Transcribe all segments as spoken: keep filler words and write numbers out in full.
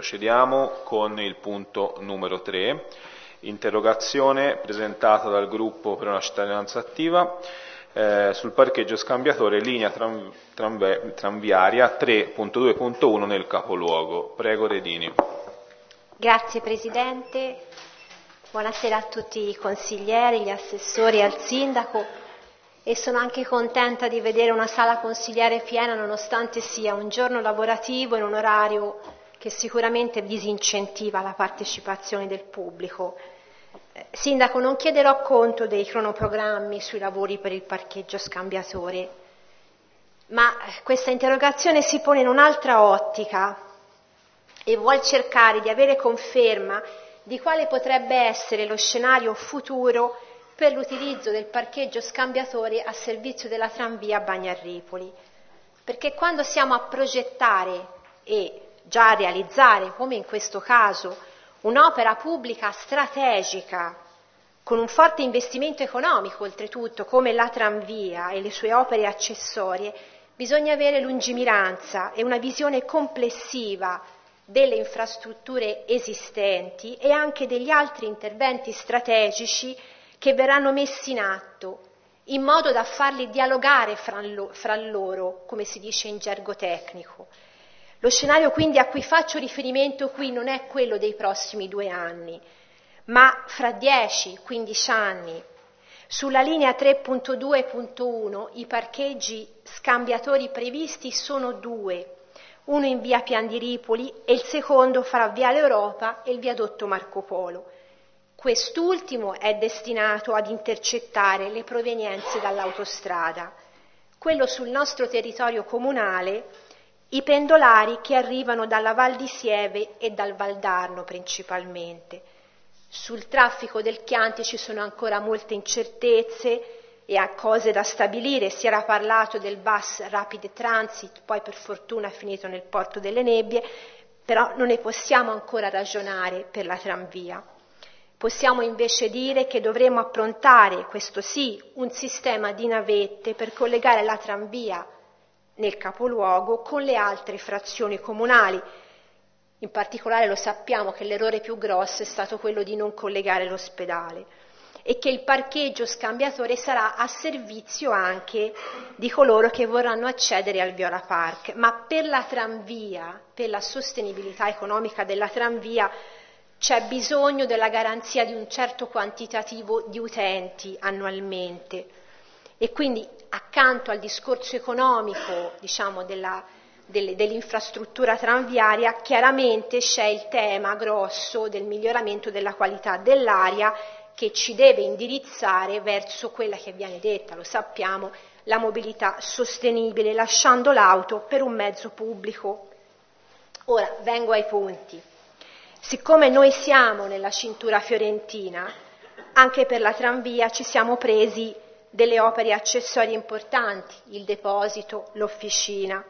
Procediamo con il punto numero tre, interrogazione presentata dal gruppo per una cittadinanza attiva eh, sul parcheggio scambiatore linea tram, tramve, tranviaria tre punto due punto uno nel capoluogo. Prego Redini. Grazie Presidente, buonasera a tutti i consiglieri, gli assessori e al Sindaco, e sono anche contenta di vedere una sala consigliare piena nonostante sia un giorno lavorativo in un orario che sicuramente disincentiva la partecipazione del pubblico. Eh, Sindaco, non chiederò conto dei cronoprogrammi sui lavori per il parcheggio scambiatore, ma questa interrogazione si pone in un'altra ottica e vuol cercare di avere conferma di quale potrebbe essere lo scenario futuro per l'utilizzo del parcheggio scambiatore a servizio della tranvia Bagnarripoli. Perché quando siamo a progettare e già a realizzare, come in questo caso, un'opera pubblica strategica, con un forte investimento economico oltretutto, come la tranvia e le sue opere accessorie, bisogna avere lungimiranza e una visione complessiva delle infrastrutture esistenti e anche degli altri interventi strategici che verranno messi in atto, in modo da farli dialogare fra, lo, fra loro, come si dice in gergo tecnico. Lo scenario quindi a cui faccio riferimento qui non è quello dei prossimi due anni, ma fra dieci quindici anni. Sulla linea tre punto due punto uno i parcheggi scambiatori previsti sono due, uno in via Piandiripoli e il secondo fra Viale Europa e il viadotto Marco Polo. Quest'ultimo è destinato ad intercettare le provenienze dall'autostrada. Quello sul nostro territorio comunale, i pendolari che arrivano dalla Val di Sieve e dal Valdarno principalmente. Sul traffico del Chianti ci sono ancora molte incertezze e ha cose da stabilire. Si era parlato del bus Rapid Transit, poi per fortuna è finito nel Porto delle Nebbie, però non ne possiamo ancora ragionare per la tranvia. Possiamo invece dire che dovremo approntare, questo sì, un sistema di navette per collegare la tranvia nel capoluogo con le altre frazioni comunali. In particolare lo sappiamo che l'errore più grosso è stato quello di non collegare l'ospedale e che il parcheggio scambiatore sarà a servizio anche di coloro che vorranno accedere al Viola Park. Ma per la tranvia, per la sostenibilità economica della tranvia, c'è bisogno della garanzia di un certo quantitativo di utenti annualmente e quindi accanto al discorso economico, diciamo, della, delle, dell'infrastruttura tranviaria, chiaramente c'è il tema grosso del miglioramento della qualità dell'aria che ci deve indirizzare verso quella che viene detta, lo sappiamo, la mobilità sostenibile, lasciando l'auto per un mezzo pubblico. Ora vengo ai punti. Siccome noi siamo nella cintura fiorentina, anche per la tranvia ci siamo presi delle opere accessorie importanti, il deposito, l'officina.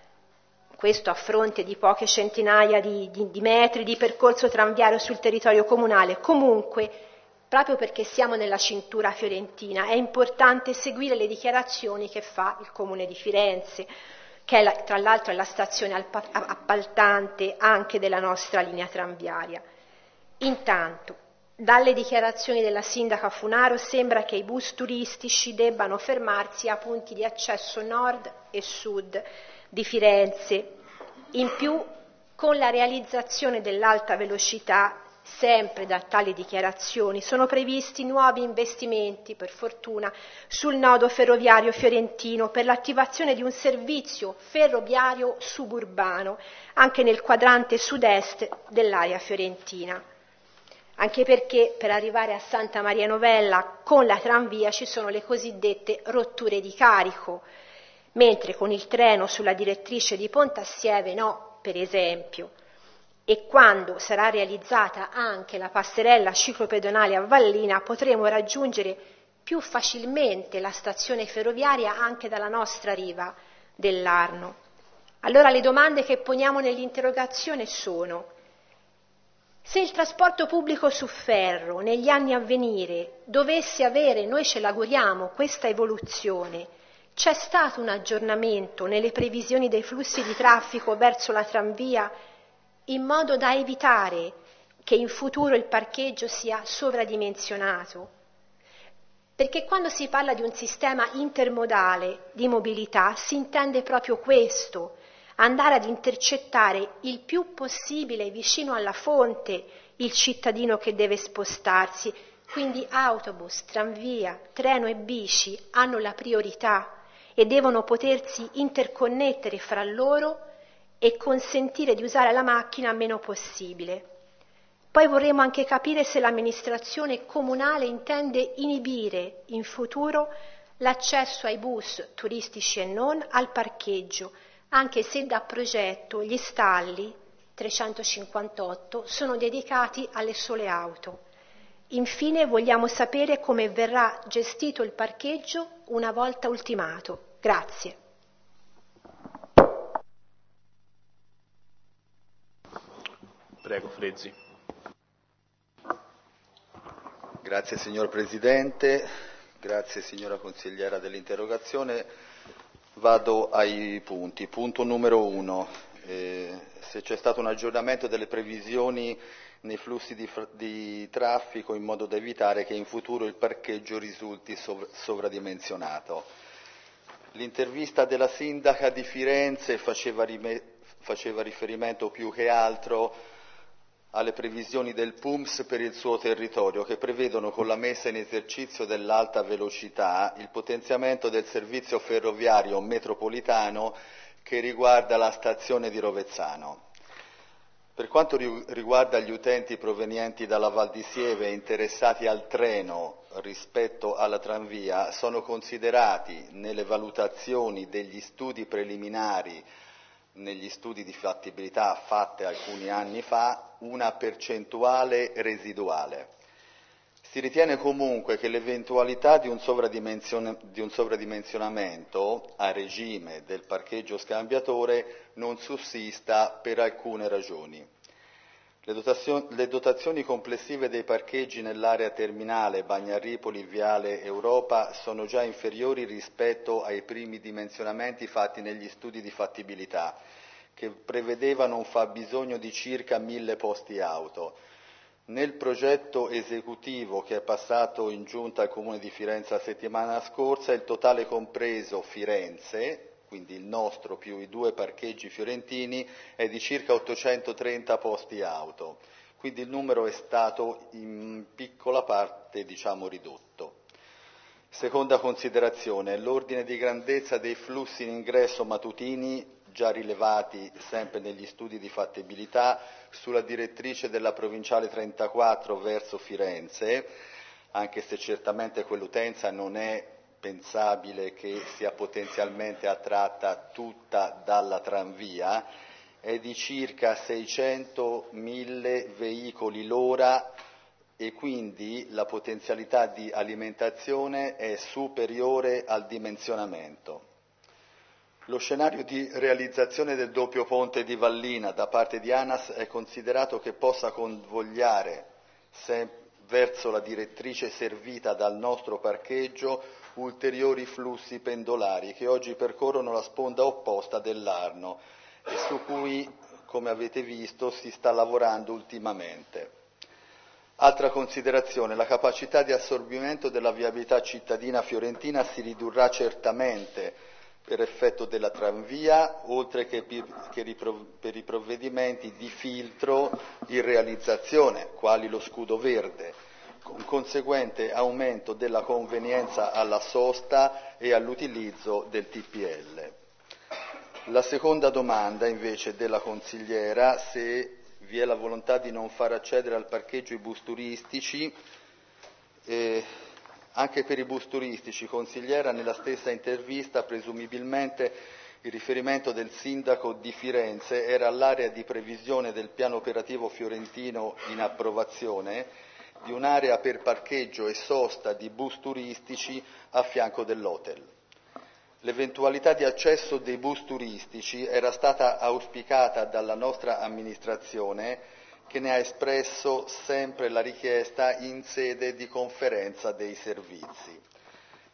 Questo a fronte di poche centinaia di, di, di metri di percorso tranviario sul territorio comunale. Comunque, proprio perché siamo nella cintura fiorentina, è importante seguire le dichiarazioni che fa il Comune di Firenze, che è la, tra l'altro è la stazione appaltante anche della nostra linea tranviaria. Intanto, dalle dichiarazioni della sindaca Funaro sembra che i bus turistici debbano fermarsi a punti di accesso nord e sud di Firenze. In più, con la realizzazione dell'alta velocità, sempre da tali dichiarazioni, sono previsti nuovi investimenti, per fortuna, sul nodo ferroviario fiorentino per l'attivazione di un servizio ferroviario suburbano anche nel quadrante sud-est dell'area fiorentina. Anche perché per arrivare a Santa Maria Novella con la tranvia ci sono le cosiddette rotture di carico, mentre con il treno sulla direttrice di Pontassieve no, per esempio. E quando sarà realizzata anche la passerella ciclopedonale a Vallina potremo raggiungere più facilmente la stazione ferroviaria anche dalla nostra riva dell'Arno. Allora le domande che poniamo nell'interrogazione sono: se il trasporto pubblico su ferro negli anni a venire dovesse avere, noi ce l'auguriamo, questa evoluzione, c'è stato un aggiornamento nelle previsioni dei flussi di traffico verso la tranvia in modo da evitare che in futuro il parcheggio sia sovradimensionato. Perché quando si parla di un sistema intermodale di mobilità si intende proprio questo, andare ad intercettare il più possibile vicino alla fonte il cittadino che deve spostarsi. Quindi autobus, tranvia, treno e bici hanno la priorità e devono potersi interconnettere fra loro e consentire di usare la macchina meno possibile. Poi vorremmo anche capire se l'amministrazione comunale intende inibire in futuro l'accesso ai bus turistici e non al parcheggio, anche se da progetto gli stalli trecentocinquantotto sono dedicati alle sole auto. Infine vogliamo sapere come verrà gestito il parcheggio una volta ultimato. Grazie. Prego, Frezzi. Grazie signor Presidente, grazie signora consigliera dell'interrogazione. Vado ai punti. Punto numero uno, eh, se c'è stato un aggiornamento delle previsioni nei flussi di, di traffico in modo da evitare che in futuro il parcheggio risulti sov- sovradimensionato. L'intervista della sindaca di Firenze faceva, rime- faceva riferimento più che altro alle previsioni del P U M S per il suo territorio, che prevedono con la messa in esercizio dell'alta velocità il potenziamento del servizio ferroviario metropolitano che riguarda la stazione di Rovezzano. Per quanto riguarda gli utenti provenienti dalla Val di Sieve interessati al treno rispetto alla tranvia, sono considerati nelle valutazioni degli studi preliminari, negli studi di fattibilità fatte alcuni anni fa, una percentuale residuale. Si ritiene comunque che l'eventualità di un, sovradimension- di un sovradimensionamento a regime del parcheggio scambiatore non sussista per alcune ragioni. Le, dotazio- le dotazioni complessive dei parcheggi nell'area terminale Bagnaripoli-Viale Europa sono già inferiori rispetto ai primi dimensionamenti fatti negli studi di fattibilità, che prevedevano un fabbisogno di circa mille posti auto. Nel progetto esecutivo che è passato in giunta al Comune di Firenze la settimana scorsa, il totale compreso Firenze, quindi il nostro più i due parcheggi fiorentini, è di circa ottocentotrenta posti auto, quindi il numero è stato in piccola parte, diciamo, ridotto. Seconda considerazione, l'ordine di grandezza dei flussi in ingresso matutini, già rilevati sempre negli studi di fattibilità, sulla direttrice della provinciale trentaquattro verso Firenze, anche se certamente quell'utenza non è pensabile che sia potenzialmente attratta tutta dalla tranvia, è di circa seicentomila veicoli l'ora e quindi la potenzialità di alimentazione è superiore al dimensionamento. Lo scenario di realizzazione del doppio ponte di Vallina da parte di ANAS è considerato che possa convogliare sempre verso la direttrice servita dal nostro parcheggio ulteriori flussi pendolari che oggi percorrono la sponda opposta dell'Arno e su cui, come avete visto, si sta lavorando ultimamente. Altra considerazione, la capacità di assorbimento della viabilità cittadina fiorentina si ridurrà certamente per effetto della tranvia, oltre che per i provvedimenti di filtro in realizzazione, quali lo scudo verde, con conseguente aumento della convenienza alla sosta e all'utilizzo del T P L. La seconda domanda invece della consigliera, se vi è la volontà di non far accedere al parcheggio i bus turistici. Eh, anche per i bus turistici, consigliera, nella stessa intervista presumibilmente il riferimento del sindaco di Firenze era all'area di previsione del piano operativo fiorentino in approvazione di un'area per parcheggio e sosta di bus turistici a fianco dell'hotel. L'eventualità di accesso dei bus turistici era stata auspicata dalla nostra amministrazione, che ne ha espresso sempre la richiesta in sede di conferenza dei servizi.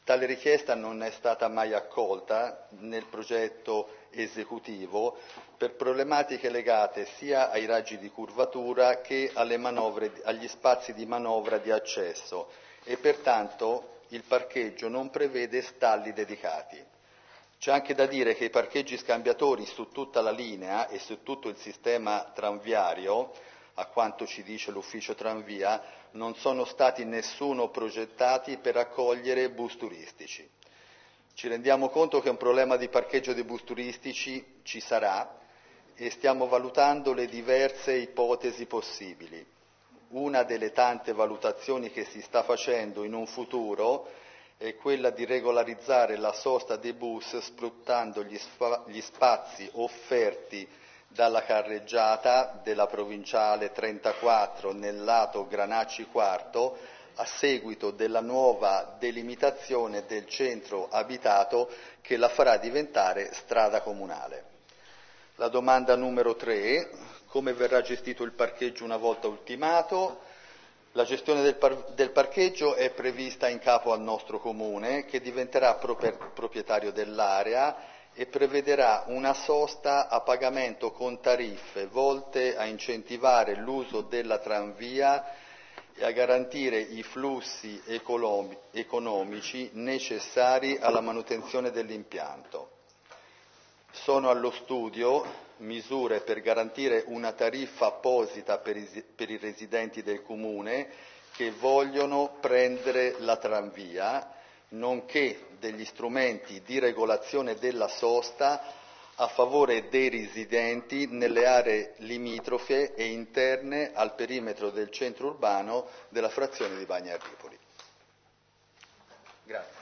Tale richiesta non è stata mai accolta nel progetto esecutivo per problematiche legate sia ai raggi di curvatura che alle manovre, agli spazi di manovra di accesso e pertanto il parcheggio non prevede stalli dedicati. C'è anche da dire che i parcheggi scambiatori su tutta la linea e su tutto il sistema tranviario, a quanto ci dice l'ufficio Tranvia, non sono stati nessuno progettati per accogliere bus turistici. Ci rendiamo conto che un problema di parcheggio di bus turistici ci sarà e stiamo valutando le diverse ipotesi possibili. Una delle tante valutazioni che si sta facendo in un futuro è quella di regolarizzare la sosta dei bus sfruttando gli, spa- gli spazi offerti dalla carreggiata della provinciale trentaquattro nel lato Granacci Quarto a seguito della nuova delimitazione del centro abitato che la farà diventare strada comunale. La domanda numero tre, come verrà gestito il parcheggio una volta ultimato? La gestione del, par- del parcheggio è prevista in capo al nostro comune che diventerà proper- proprietario dell'area e prevederà una sosta a pagamento con tariffe volte a incentivare l'uso della tranvia e a garantire i flussi econom- economici necessari alla manutenzione dell'impianto. Sono allo studio misure per garantire una tariffa apposita per i, per i residenti del comune che vogliono prendere la tranvia, nonché degli strumenti di regolazione della sosta a favore dei residenti nelle aree limitrofe e interne al perimetro del centro urbano della frazione di Bagnarripoli. Grazie.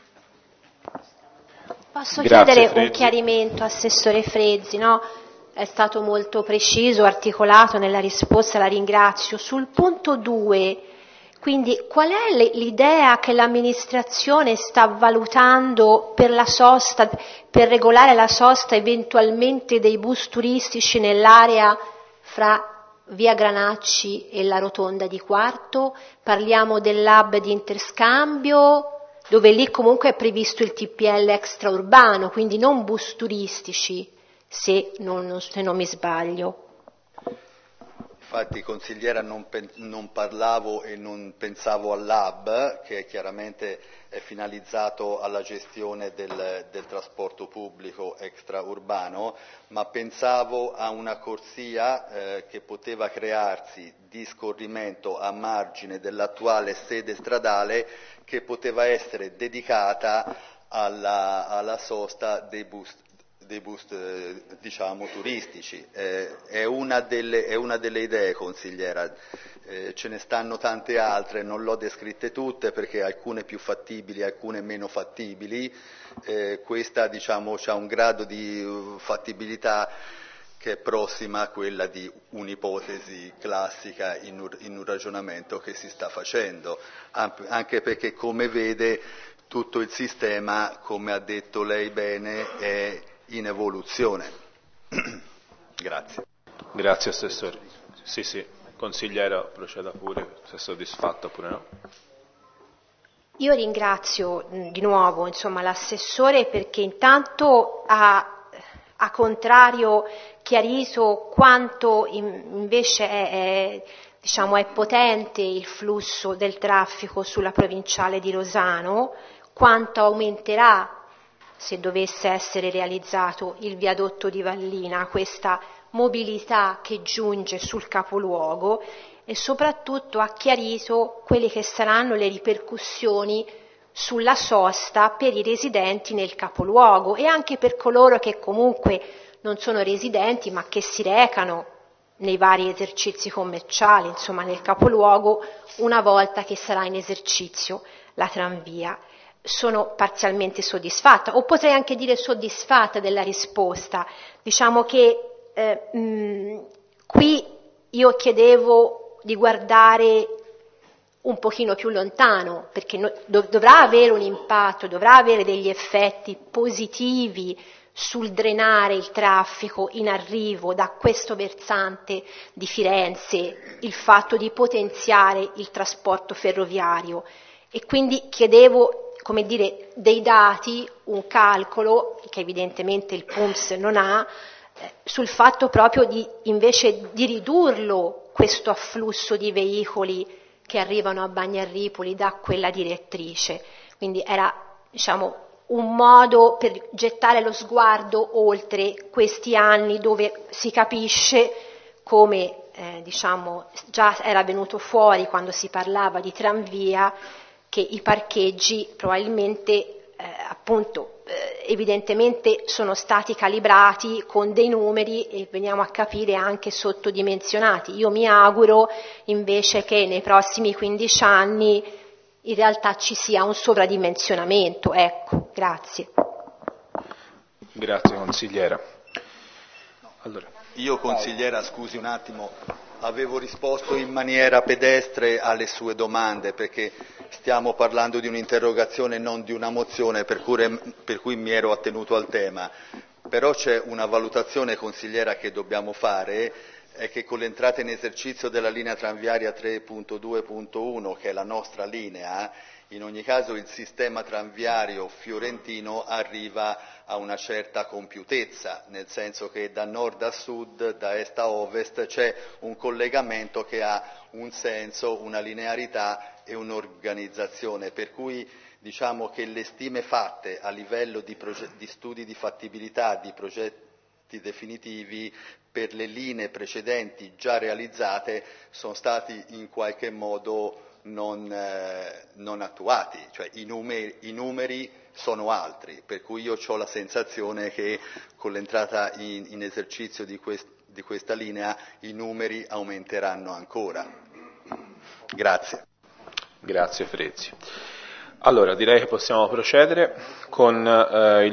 Posso Grazie, chiedere Frezzi. un chiarimento, Assessore Frezzi, no? È stato molto preciso, articolato nella risposta, la ringrazio. Sul punto due, quindi qual è l'idea che l'amministrazione sta valutando per la sosta, per regolare la sosta eventualmente dei bus turistici nell'area fra via Granacci e la rotonda di Quarto? Parliamo dell'hub di interscambio, dove lì comunque è previsto il T P L extraurbano, quindi non bus turistici, se non, se non mi sbaglio. Infatti, consigliera, non, pen- non parlavo e non pensavo all'hub, che chiaramente è finalizzato alla gestione del, del trasporto pubblico extraurbano, ma pensavo a una corsia eh, che poteva crearsi di scorrimento a margine dell'attuale sede stradale, che poteva essere dedicata alla, alla sosta dei bus dei bus eh, diciamo turistici. Eh, è, una delle, è una delle idee, consigliera, eh, ce ne stanno tante altre, non l'ho descritte tutte perché alcune più fattibili, alcune meno fattibili, eh, questa diciamo ha un grado di uh, fattibilità che è prossima a quella di un'ipotesi classica in un, in un ragionamento che si sta facendo, anche perché, come vede, tutto il sistema, come ha detto lei bene, è in evoluzione. Grazie. Grazie Assessore. Sì, sì, consigliera, proceda pure, se è soddisfatta oppure no. Io ringrazio di nuovo insomma, l'assessore perché intanto ha, a contrario, chiarito quanto invece è, è, diciamo, è potente il flusso del traffico sulla provinciale di Rosano, quanto aumenterà, se dovesse essere realizzato il viadotto di Vallina, questa mobilità che giunge sul capoluogo, e soprattutto ha chiarito quelle che saranno le ripercussioni sulla sosta per i residenti nel capoluogo e anche per coloro che comunque non sono residenti ma che si recano nei vari esercizi commerciali, insomma nel capoluogo, una volta che sarà in esercizio la tranvia. Sono parzialmente soddisfatta, o potrei anche dire soddisfatta della risposta. Diciamo che eh, mh, qui io chiedevo di guardare un pochino più lontano, perché no, dov- dovrà avere un impatto, dovrà avere degli effetti positivi sul drenare il traffico in arrivo da questo versante di Firenze, il fatto di potenziare il trasporto ferroviario. E quindi chiedevo come dire, dei dati, un calcolo che evidentemente il P U M S non ha, eh, sul fatto proprio di invece di ridurlo questo afflusso di veicoli che arrivano a Bagnarripoli da quella direttrice. Quindi era, diciamo, un modo per gettare lo sguardo oltre questi anni dove si capisce come eh, diciamo, già era venuto fuori quando si parlava di tranvia, che i parcheggi probabilmente eh, appunto eh, evidentemente sono stati calibrati con dei numeri e veniamo a capire anche sottodimensionati. Io mi auguro invece che nei prossimi quindici anni in realtà ci sia un sovradimensionamento. Ecco, grazie. Grazie consigliera. Allora. Io consigliera, scusi un attimo, avevo risposto in maniera pedestre alle sue domande perché stiamo parlando di un'interrogazione e non di una mozione, per cui, per cui mi ero attenuto al tema. Però c'è una valutazione, consigliera, che dobbiamo fare, è che con l'entrata in esercizio della linea tranviaria tre punto due punto uno, che è la nostra linea, in ogni caso il sistema tranviario fiorentino arriva a una certa compiutezza, nel senso che da nord a sud, da est a ovest c'è un collegamento che ha un senso, una linearità e un'organizzazione, per cui diciamo che le stime fatte a livello di, proge- di studi di fattibilità, di progetti definitivi per le linee precedenti già realizzate sono stati in qualche modo non, eh, non attuati, cioè i numeri, i numeri sono altri, per cui io ho la sensazione che con l'entrata in, in esercizio di, quest, di questa linea i numeri aumenteranno ancora. Grazie. Grazie Frezzi. Allora direi che possiamo procedere con eh, il